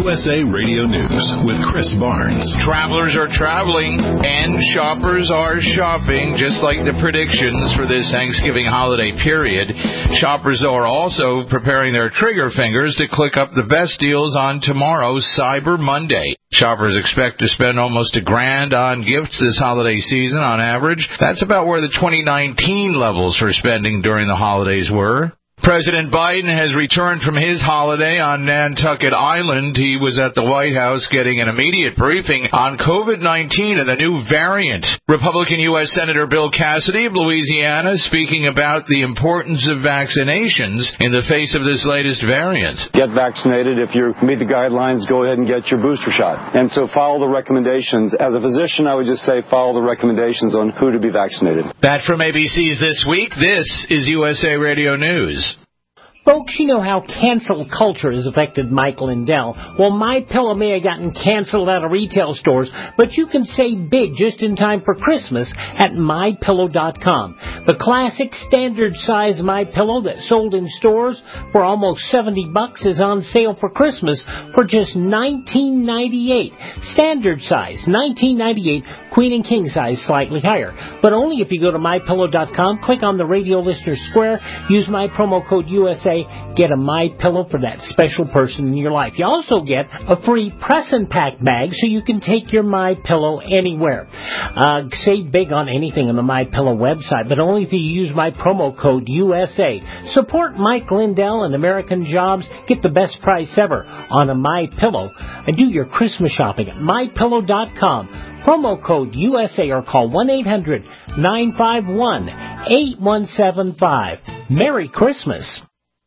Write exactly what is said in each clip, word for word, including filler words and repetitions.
U S A Radio News with Chris Barnes. Travelers are traveling and shoppers are shopping, just like the predictions for this Thanksgiving holiday period. Shoppers are also preparing their trigger fingers to click up the best deals on tomorrow's Cyber Monday. Shoppers expect to spend almost a grand on gifts this holiday season on average. That's about where the twenty nineteen levels for spending during the holidays were. President Biden has returned from his holiday on Nantucket Island. He was at the White House getting an immediate briefing on COVID nineteen and the new variant. Republican U S Senator Bill Cassidy of Louisiana speaking about the importance of vaccinations in the face of this latest variant. Get vaccinated. If you meet the guidelines, go ahead and get your booster shot. And so follow the recommendations. As a physician, I would just say follow the recommendations on who to be vaccinated. That from A B C's This Week. This is U S A Radio News. Folks, you know how cancel culture has affected Mike Lindell. Well, MyPillow may have gotten canceled out of retail stores, but you can save big just in time for Christmas at My Pillow dot com. The classic standard size MyPillow that sold in stores for almost seventy bucks is on sale for Christmas for just nineteen ninety-eight. Standard size, nineteen ninety-eight. Queen and king size, slightly higher. But only if you go to My Pillow dot com, click on the radio listener square, use my promo code U S A, get a MyPillow for that special person in your life. You also get a free press and pack bag so you can take your MyPillow anywhere. Uh, save big on anything on the MyPillow website, but only if you use my promo code U S A. Support Mike Lindell and American Jobs. Get the best price ever on a MyPillow. And do your Christmas shopping at My Pillow dot com. Promo code U S A or call one eight hundred nine five one eight one seven five. Merry Christmas.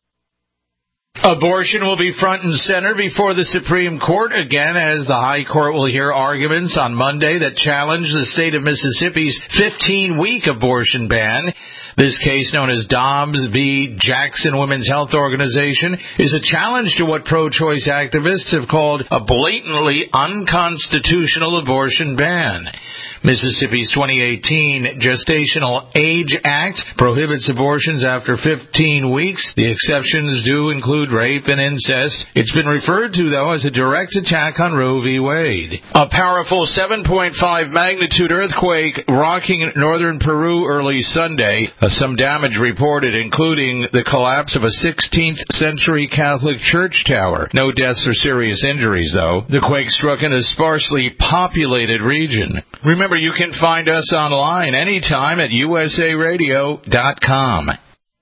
Abortion will be front and center before the Supreme Court again as the High Court will hear arguments on Monday that challenge the state of Mississippi's fifteen-week abortion ban. This case, known as Dobbs v. Jackson Women's Health Organization, is a challenge to what pro-choice activists have called a blatantly unconstitutional abortion ban. Mississippi's twenty eighteen Gestational Age Act prohibits abortions after fifteen weeks. The exceptions do include rape and incest. It's been referred to, though, as a direct attack on Roe v. Wade. A powerful seven point five magnitude earthquake rocking northern Peru early Sunday. Some damage reported, including the collapse of a sixteenth century Catholic church tower. No deaths or serious injuries, though. The quake struck in a sparsely populated region. Remember, you can find us online anytime at U S A radio dot com.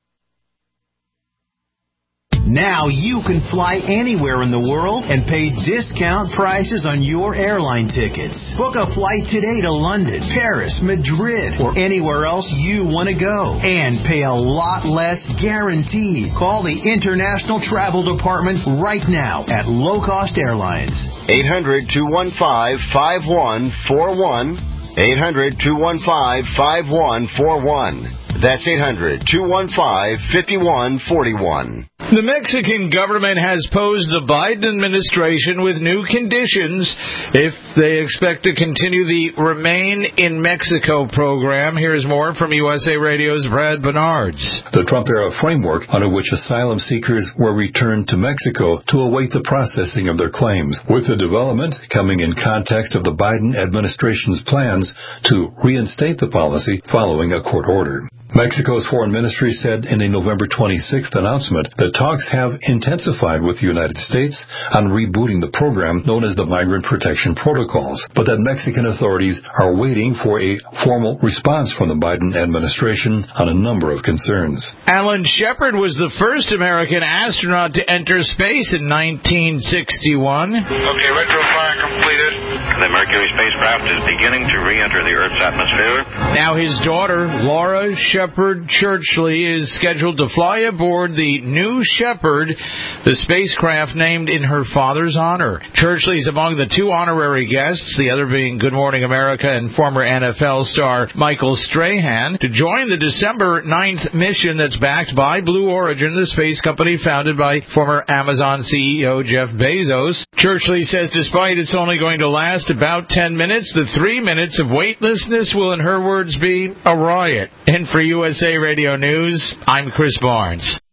Now you can fly anywhere in the world and pay discount prices on your airline tickets. Book a flight today to London, Paris, Madrid, or anywhere else you want to go. And pay a lot less guaranteed. Call the International Travel Department right now at Low Cost Airlines. eight hundred two one five five one four one. eight hundred two one five five one four one. That's eight hundred two one five five one four one. The Mexican government has posed the Biden administration with new conditions if they expect to continue the Remain in Mexico program. Here's more from U S A Radio's Brad Bernards. The Trump-era framework under which asylum seekers were returned to Mexico to await the processing of their claims, with the development coming in context of the Biden administration's plans to reinstate the policy following a court order. Mexico's foreign ministry said in a November twenty-sixth announcement that talks have intensified with the United States on rebooting the program known as the Migrant Protection Protocols, but that Mexican authorities are waiting for a formal response from the Biden administration on a number of concerns. Alan Shepard was the first American astronaut to enter space in nineteen sixty-one. Okay, retrofire completed. The Mercury spacecraft is beginning to re-enter the Earth's atmosphere. Now his daughter, Laura Shepard Churchley, is scheduled to fly aboard the New Shepard, the spacecraft named in her father's honor. Churchley is among the two honorary guests, the other being Good Morning America and former N F L star Michael Strahan, to join the December ninth mission that's backed by Blue Origin, the space company founded by former Amazon C E O Jeff Bezos. Churchley says despite it's only going to last about ten minutes, the three minutes of weightlessness will, in her words, be a riot. And for U S A Radio News, I'm Chris Barnes.